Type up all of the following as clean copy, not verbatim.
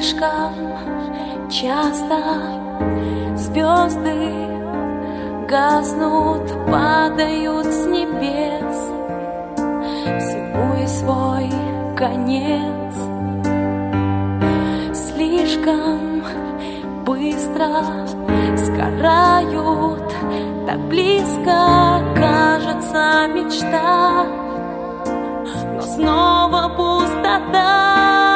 Слишком часто звезды гаснут, падают с небес. Всему есть свой конец. Слишком быстро сгорают, так близко кажется мечта, но снова пустота.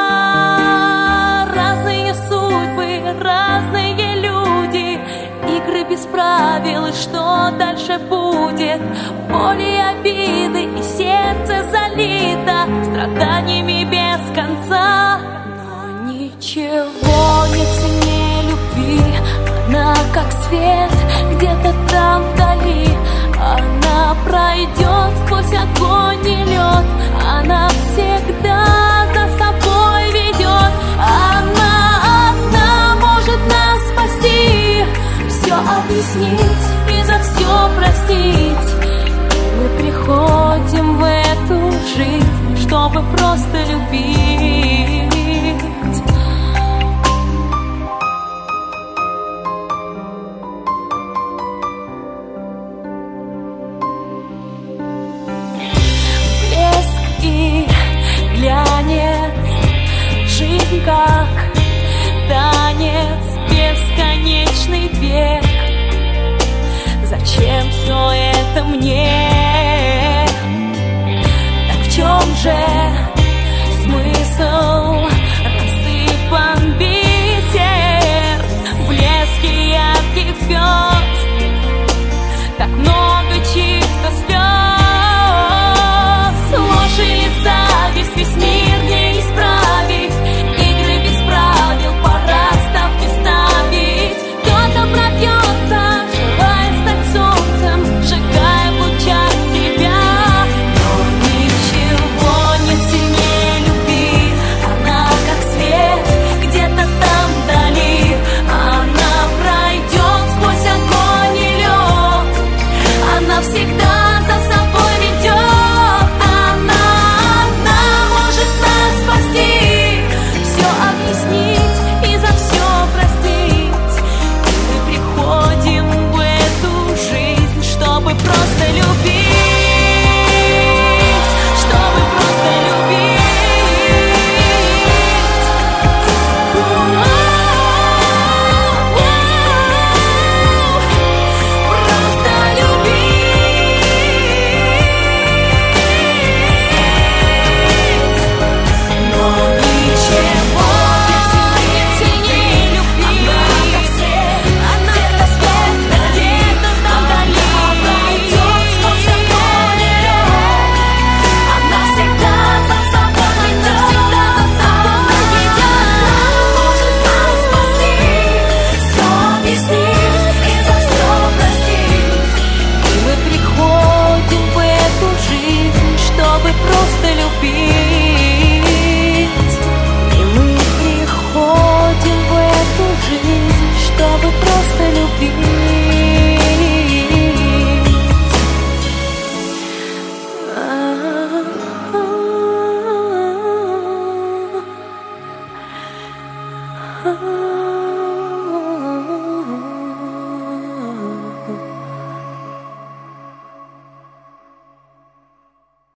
Разные судьбы, разные люди, игры без правил, и что дальше будет? Боли и обиды, и сердце залито страданиями без конца. Но ничего не ценнее любви, она как свет где-то там вдали. Она пройдет сквозь огонь и лед, она всегда за собой ведет. Она одна может нас спасти, все объяснить и за все простить. Мы приходим в эту жизнь, чтобы просто любить. И глянец, жизнь как танец, бесконечный бег.